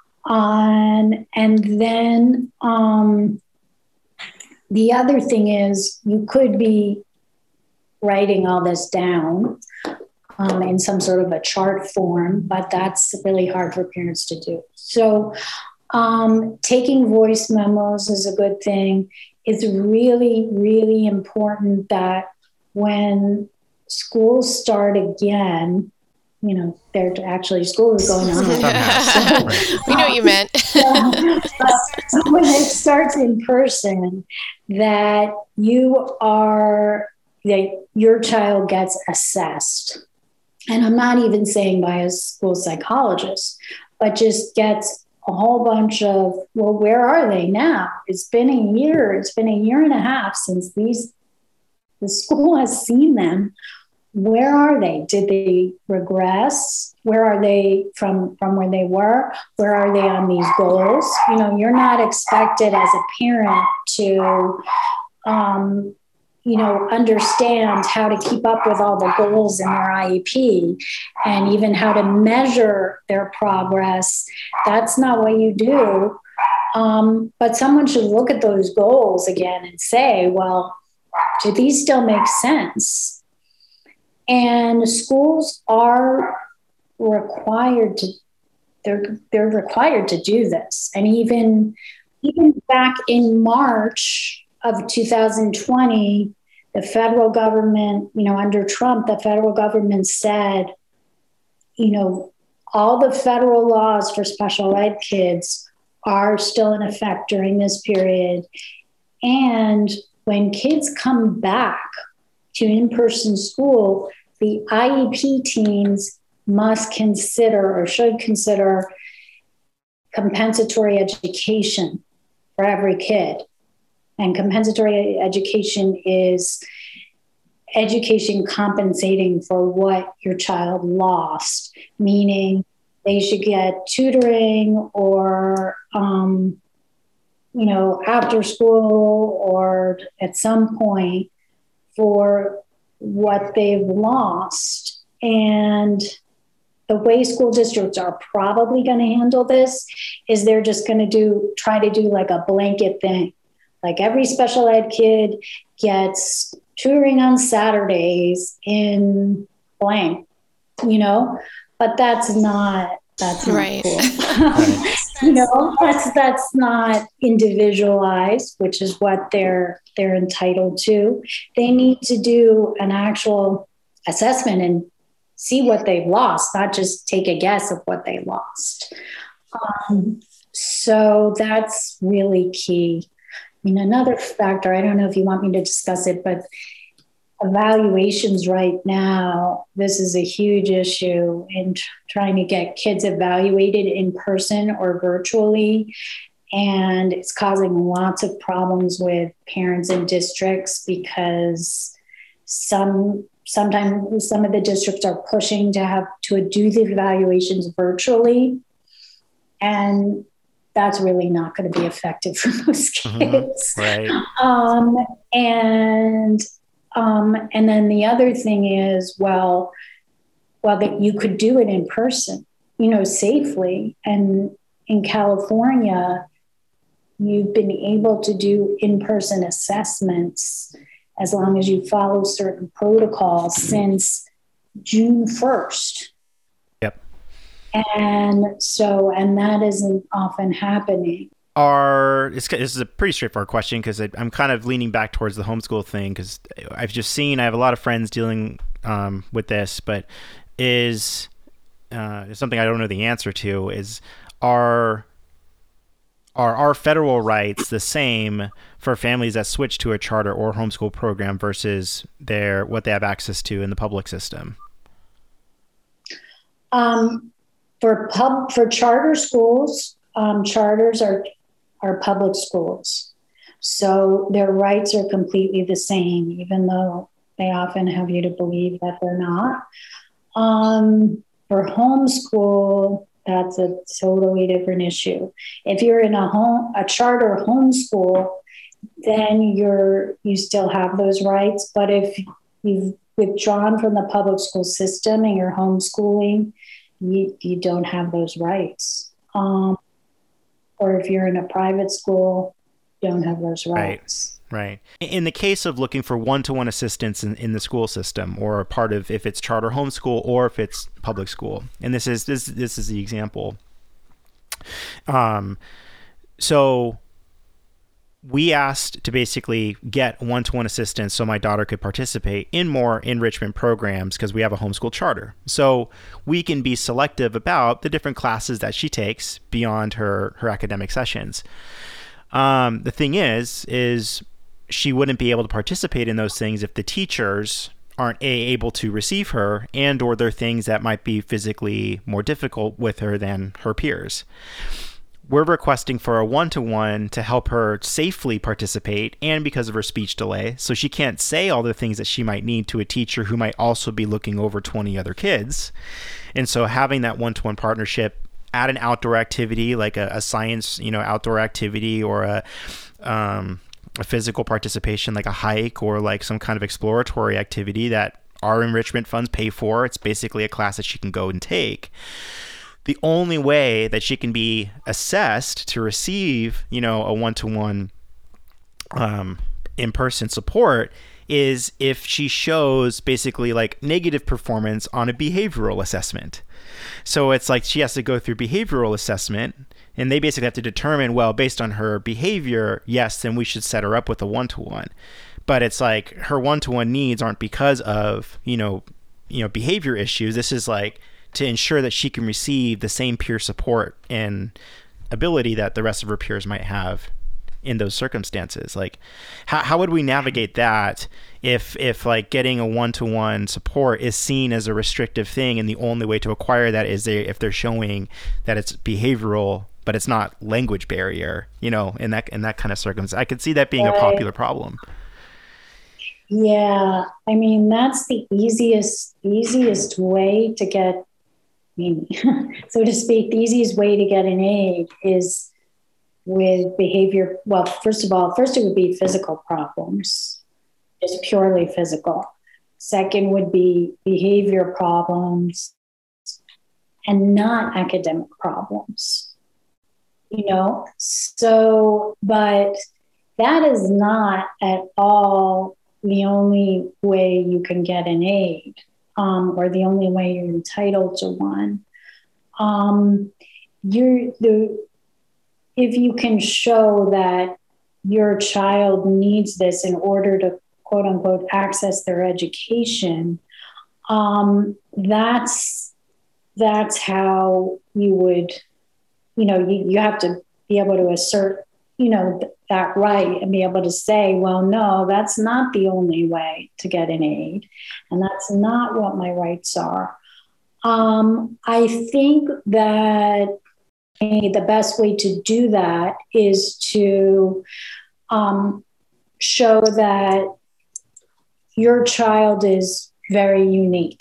Um, and then um, the other thing is you could be writing all this down um, in some sort of a chart form, but that's really hard for parents to do. So um, taking voice memos is a good thing. It's really, really important that when schools start again, you know, they're actually school is going on. So, we know what you meant. so, but when it starts in person, that you are, that your child gets assessed. And I'm not even saying by a school psychologist, but just gets a whole bunch of, well, where are they now? It's been a year. It's been a year and a half since these, the school has seen them. Where are they? Did they regress? Where are they from, from where they were? Where are they on these goals? You know, you're not expected as a parent to, um, you know, understand how to keep up with all the goals in their I E P and even how to measure their progress. That's not what you do. Um, but someone should look at those goals again and say, well, do these still make sense? And schools are required to, they're, they're required to do this. And even, even back in March of two thousand twenty, the federal government, you know, under Trump, the federal government said, you know, all the federal laws for special ed kids are still in effect during this period. And when kids come back to in-person school, the I E P teams must consider or should consider compensatory education for every kid. And compensatory education is education compensating for what your child lost, meaning they should get tutoring or, um, you know, after school or at some point for what they've lost. And the way school districts are probably going to handle this is they're just going to do, try to do like a blanket thing. Like every special ed kid gets tutoring on Saturdays in blank, you know, but that's not, that's not right. cool. You know, that's, that's not individualized, which is what they're, they're entitled to. They need to do an actual assessment and see what they've lost, not just take a guess of what they lost. Um, so that's really key. I mean, another factor, I don't know if you want me to discuss it, but evaluations right now, this is a huge issue in tr- trying to get kids evaluated in person or virtually. And it's causing lots of problems with parents and districts because some sometimes some of the districts are pushing to have to do the evaluations virtually. And that's really not going to be effective for most kids. Mm-hmm. Right. Um, and um, and then the other thing is, well, well, that you could do it in person, you know, safely. And in California, you've been able to do in-person assessments as long as you follow certain protocols since June first. Yep. And so, and that isn't often happening. Are, this is a pretty straightforward question because I'm kind of leaning back towards the homeschool thing because I've just seen, I have a lot of friends dealing um, with this, but is uh, something I don't know the answer to is, are Are our federal rights the same for families that switch to a charter or homeschool program versus their what they have access to in the public system? Um, for pub for charter schools, um, charters are are public schools, so their rights are completely the same, even though they often have you to believe that they're not. Um, for homeschool, that's a totally different issue. If you're in a home, a charter homeschool, then you're, you still have those rights. But if you've withdrawn from the public school system and you're homeschooling, you, you don't have those rights. Um, or if you're in a private school, you don't have those rights. Right. Right. In the case of looking for one-to-one assistance in, in the school system, or a part of if it's charter homeschool or if it's public school, and this is this this is the example. Um, so we asked to basically get one-to-one assistance so my daughter could participate in more enrichment programs because we have a homeschool charter. So we can be selective about the different classes that she takes beyond her her academic sessions. Um, the thing is, is she wouldn't be able to participate in those things if the teachers aren't a, able to receive her, and or there are things that might be physically more difficult with her than her peers. We're requesting for a one-to-one to help her safely participate, and because of her speech delay, so she can't say all the things that she might need to a teacher who might also be looking over twenty other kids. And so having that one-to-one partnership at an outdoor activity, like a, a science, you know, outdoor activity, or a, um, a physical participation, like a hike, or like some kind of exploratory activity that our enrichment funds pay for. It's basically a class that she can go and take. The only way that she can be assessed to receive, you know, a one-to-one um, in-person support is if she shows basically like negative performance on a behavioral assessment. So it's like she has to go through behavioral assessment, and they basically have to determine, well, based on her behavior, yes, then we should set her up with a one-to-one. But it's like her one-to-one needs aren't because of, you know, you know, behavior issues. This is like to ensure that she can receive the same peer support and ability that the rest of her peers might have in those circumstances? Like, how how would we navigate that if if like getting a one-to-one support is seen as a restrictive thing, and the only way to acquire that is they, if they're showing that it's behavioral, but it's not language barrier, you know, in that in that kind of circumstance? I could see that being right. a popular problem. Yeah, I mean, that's the easiest easiest way to get, I mean, so to speak, the easiest way to get an aid is with behavior. Well, first of all, first it would be physical problems, just purely physical. Second would be behavior problems and not academic problems, you know? So, but that is not at all the only way you can get an aid, um, or the only way you're entitled to one. Um, you're the if you can show that your child needs this in order to quote unquote access their education, um, that's that's how you would, you know, you, you have to be able to assert, you know, th- that right and be able to say, well, no, that's not the only way to get an aid. And that's not what my rights are. Um, I think that the best way to do that is to um, show that your child is very unique.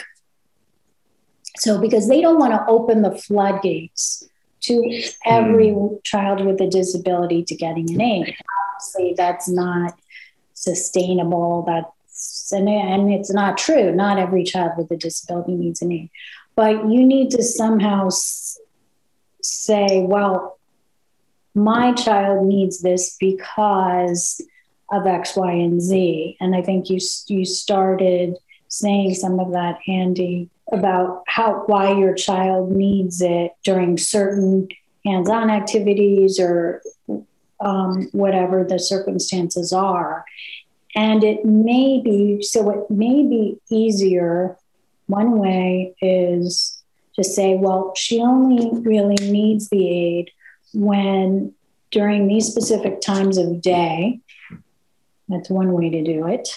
So, because they don't want to open the floodgates to every mm. child with a disability to getting an aid. Obviously, that's not sustainable. That's and, and it's not true. Not every child with a disability needs an aid. But you need to somehow s- say, well, my child needs this because of X, Y, and Z. And I think you you started saying some of that, Andy, about how why your child needs it during certain hands-on activities or um, whatever the circumstances are. And it may be, so it may be easier. One way is to say, well, she only really needs the aid when during these specific times of day. That's one way to do it.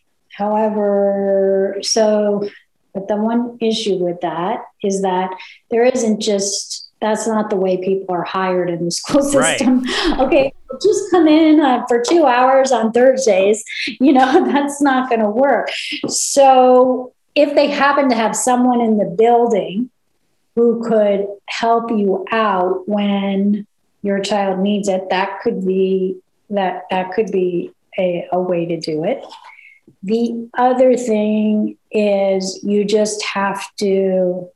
However, so, but the one issue with that is that there isn't just, that's not the way people are hired in the school system. Right. Okay, just come in uh, for two hours on Thursdays. You know, that's not going to work. So if they happen to have someone in the building who could help you out when your child needs it, that could be that that could be a, a way to do it. The other thing is you just have to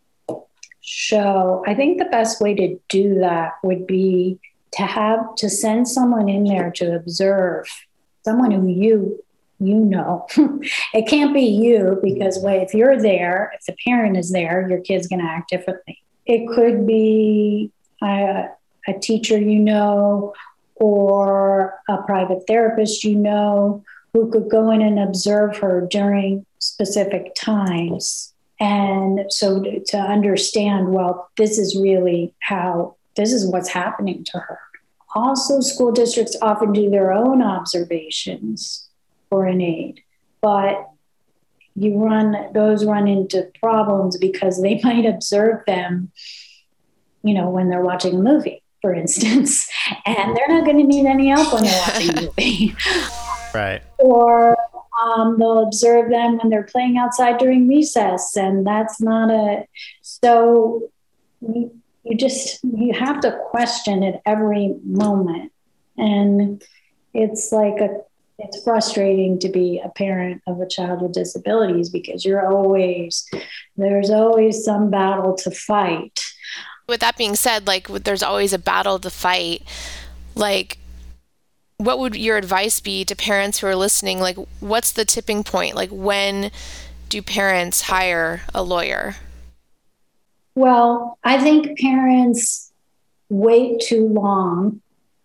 show, I think the best way to do that would be to have to send someone in there to observe, someone who you you know. It can't be you, because well, if you're there, if the parent is there, your kid's going to act differently. It could be a, a teacher you know, or a private therapist you know, who could go in and observe her during specific times. And so to, to understand, well, this is really how, this is what's happening to her. Also, school districts often do their own observations for an aid, but you run, those run into problems because they might observe them, you know, when they're watching a movie, for instance, and they're not going to need any help when they're watching a movie. Right. Or um, they'll observe them when they're playing outside during recess, and that's not a, so you, you just, you have to question at every moment. And it's like a, it's frustrating to be a parent of a child with disabilities because you're always, there's always some battle to fight. With that being said, like there's always a battle to fight. Like, what would your advice be to parents who are listening? Like, what's the tipping point? Like, when do parents hire a lawyer? Well, I think parents wait too long,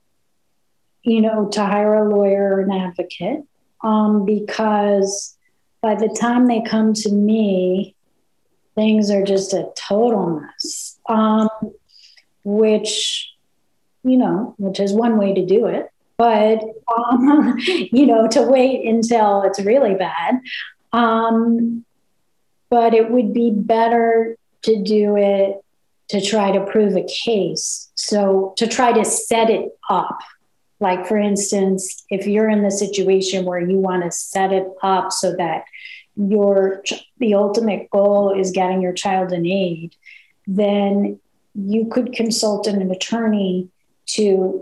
you know, to hire a lawyer or an advocate, um, because by the time they come to me, things are just a total mess, um, which, you know, which is one way to do it. but, um, you know, to wait until it's really bad. Um, but it would be better to do it to try to prove a case. So to try to set it up. Like, for instance, if you're in the situation where you want to set it up so that your the ultimate goal is getting your child an aid, then you could consult an attorney to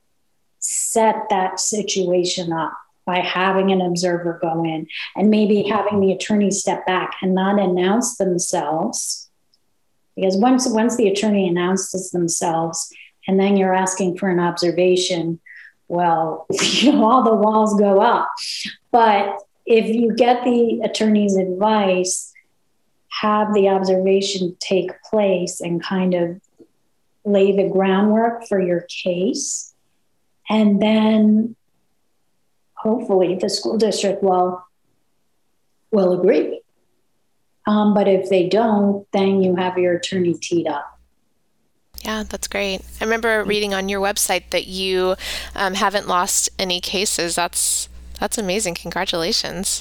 set that situation up by having an observer go in and maybe having the attorney step back and not announce themselves. Because once, once the attorney announces themselves and then you're asking for an observation, well, you know, all the walls go up. But if you get the attorney's advice, have the observation take place and kind of lay the groundwork for your case, and then hopefully the school district will, will agree. Um, but if they don't, then you have your attorney teed up. Yeah, that's great. I remember reading on your website that you um, haven't lost any cases. That's that's amazing. Congratulations.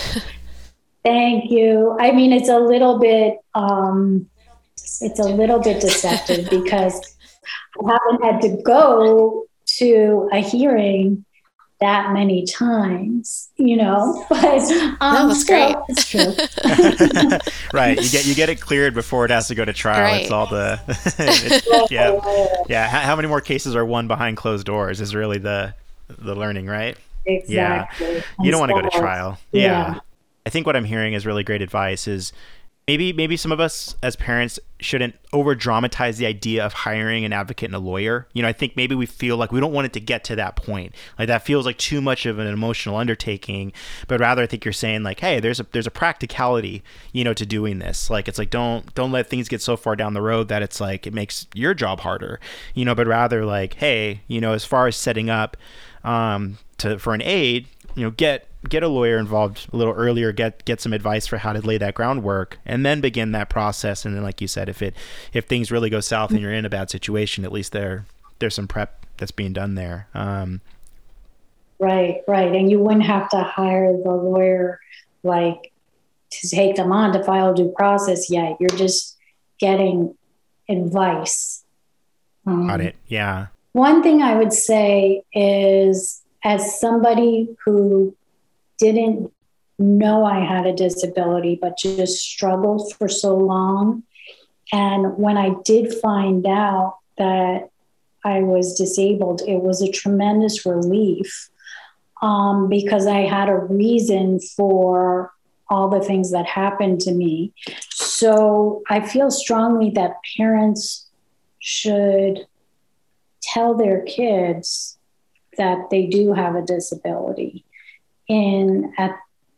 Thank you. I mean, it's a little bit um, it's a little bit deceptive because I haven't had to go to a hearing that many times, you know, but um, no, that's still, great. It's true. Right. You get, you get it cleared before it has to go to trial. Right. It's all the, it's, yeah. Yeah. How, how many more cases are won behind closed doors is really the, the learning, right? Exactly. Yeah. You don't want to go to so, trial. Yeah. yeah. I think what I'm hearing is really great advice is maybe, maybe some of us as parents shouldn't over dramatize the idea of hiring an advocate and a lawyer. You know, I think maybe we feel like we don't want it to get to that point. Like that feels like too much of an emotional undertaking, but rather I think you're saying like, hey, there's a, there's a practicality, you know, to doing this. Like, it's like, don't, don't let things get so far down the road that it's like, it makes your job harder, you know, but rather like, hey, you know, as far as setting up, um, to, for an aid, you know, get, get a lawyer involved a little earlier, get get some advice for how to lay that groundwork, and then begin that process. And then, like you said, if it if things really go south and you're in a bad situation, at least there there's some prep that's being done there. Um, right, right. And you wouldn't have to hire the lawyer like to take them on to file due process yet. You're just getting advice. Um, Got it. Yeah. One thing I would say is, as somebody who didn't know I had a disability, but just struggled for so long. And when I did find out that I was disabled, it was a tremendous relief um, because I had a reason for all the things that happened to me. So I feel strongly that parents should tell their kids that they do have a disability in at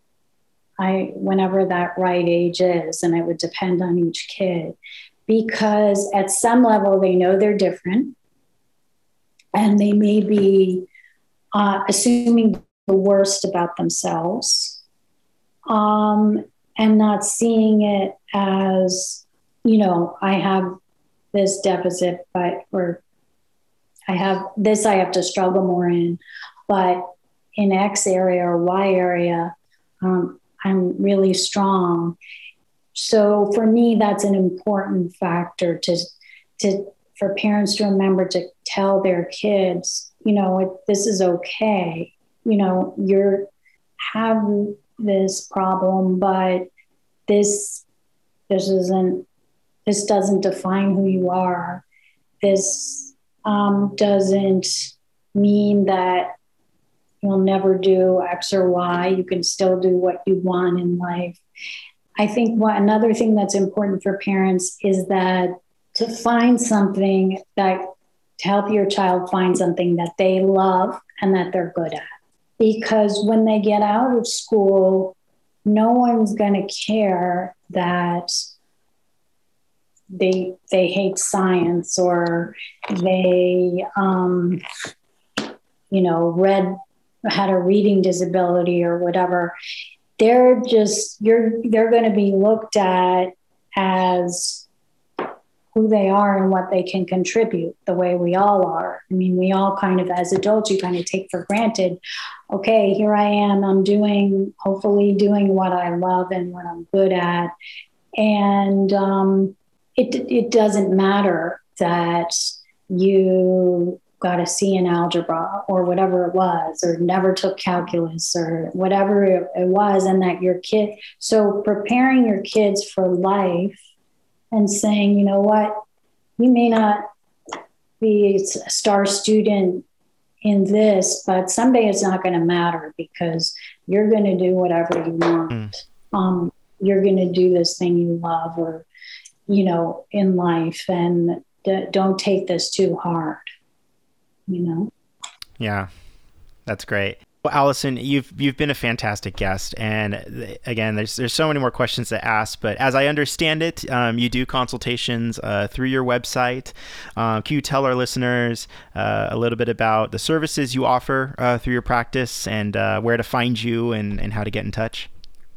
I whenever that right age is, and it would depend on each kid, because at some level they know they're different and they may be uh, assuming the worst about themselves um, and not seeing it as, you know, I have this deficit, but or I have this I have to struggle more in, but in X area or Y area, um, I'm really strong. So for me, that's an important factor to, to for parents to remember to tell their kids, you know, it, this is okay. You know, you're have this problem, but this this isn't this doesn't define who you are. This um, doesn't mean that you'll never do X or Y. You can still do what you want in life. I think what another thing that's important for parents is that to find something that to help your child find something that they love and that they're good at. Because when they get out of school, no one's going to care that they they hate science or they um, you know read had a reading disability or whatever. They're just you're they're going to be looked at as who they are and what they can contribute, the way we all are. I mean, we all kind of, as adults, you kind of take for granted, okay, here I am, I'm doing, hopefully doing what I love and what I'm good at. And um, it it doesn't matter that you got a C in algebra or whatever it was, or never took calculus or whatever it, it was, and that your kid, so preparing your kids for life and saying, you know what, you may not be a star student in this, but someday it's not going to matter because you're going to do whatever you want. Mm. Um, you're going to do this thing you love, or, you know, in life, and d- don't take this too hard, you know? Yeah, that's great. Well, Allison, you've you've been a fantastic guest, and again, there's there's so many more questions to ask. But as I understand it, um, you do consultations uh, through your website. Uh, can you tell our listeners uh, a little bit about the services you offer uh, through your practice, and uh, where to find you, and, and how to get in touch?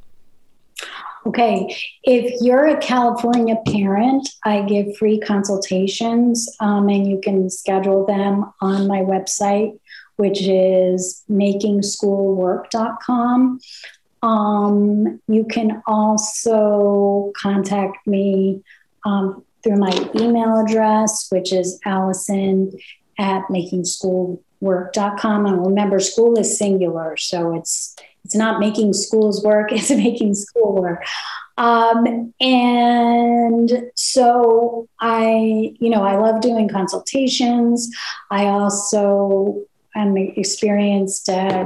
Okay, if you're a California parent, I give free consultations, um, and you can schedule them on my website, which is making school work dot com. Um, you can also contact me um, through my email address, which is Allison at making school work dot com. And remember, school is singular, so it's it's not making schools work, it's making school work. Um, and so I, you know, I love doing consultations. I also am experienced at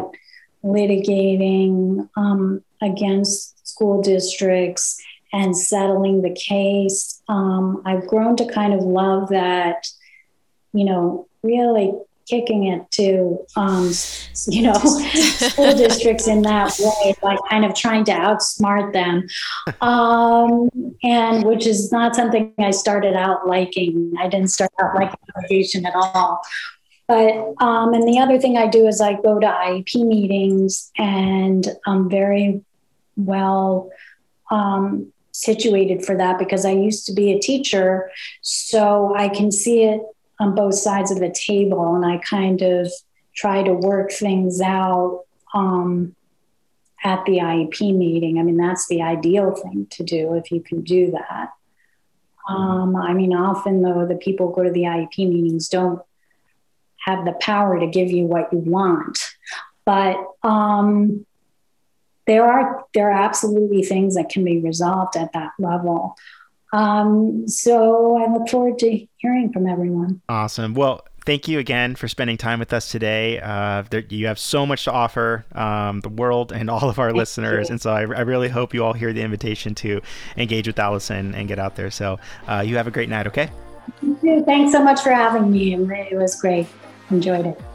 litigating um, against school districts and settling the case. Um, I've grown to kind of love that, you know, really kicking it to, um, you know, school districts in that way, like kind of trying to outsmart them. Um, and which is not something I started out liking. I didn't start out liking litigation at all. But, um, and the other thing I do is I go to I E P meetings, and I'm very well um, situated for that because I used to be a teacher, so I can see it on both sides of the table, and I kind of try to work things out um, at the I E P meeting. I mean, that's the ideal thing to do if you can do that. Um, I mean, often though, the people who go to the I E P meetings don't have the power to give you what you want, but um, there are there are absolutely things that can be resolved at that level. Um, so I look forward to hearing from everyone. Awesome. Well, thank you again for spending time with us today. Uh, there, you have so much to offer um, the world and all of our thank listeners. You. And so I, I really hope you all hear the invitation to engage with Allison and get out there. So uh, you have a great night, okay? You too. Thanks so much for having me. It was great. Enjoyed it.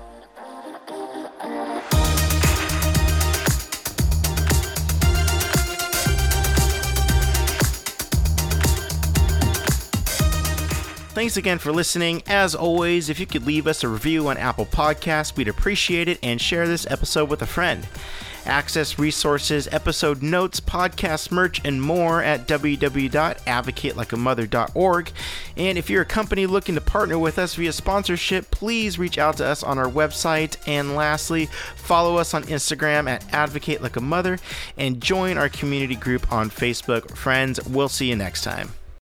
Thanks again for listening. As always, if you could leave us a review on Apple Podcasts, we'd appreciate it, and share this episode with a friend. Access resources, episode notes, podcast merch, and more at w w w dot advocate like a mother dot org. And if you're a company looking to partner with us via sponsorship, please reach out to us on our website. And lastly, follow us on Instagram at advocate like a mother, and join our community group on Facebook. Friends, we'll see you next time.